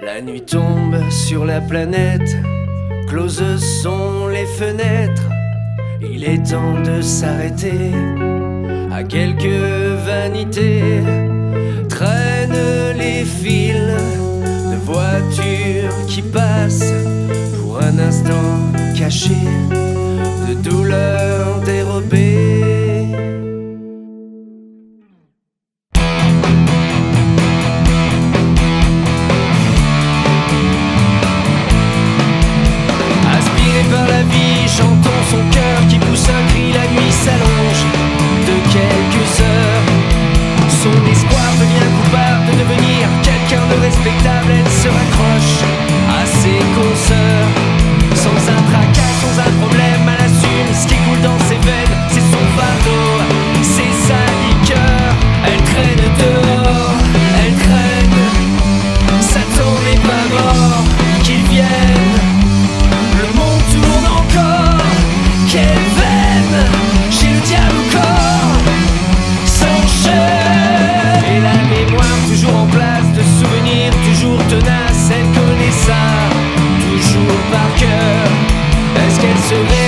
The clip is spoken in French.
La nuit tombe sur la planète, closes sont les fenêtres. Il est temps de s'arrêter à quelques vanités. Traînent les fils de voitures qui passent pour un instant cachés de douleurs dérobées. Par la vie, chantant son cœur qui pousse un cri, la nuit s'allonge de quelques heures. Son espoir devient coupable de devenir quelqu'un de respectable. Elle se raccroche à ses consoeurs, sans un tracas, sans un problème. Elle assume ce qui coule dans ses veines, c'est son fardeau, c'est sa liqueur. Elle traîne dehors, elle traîne, Satan n'est pas mort, qu'il vienne. Le monde tourne encore, quelle veine, j'ai le diable au corps, s'enchaîne. Et la mémoire toujours en place, de souvenirs toujours tenaces. Elle connaît ça, toujours par cœur. Est-ce qu'elle serait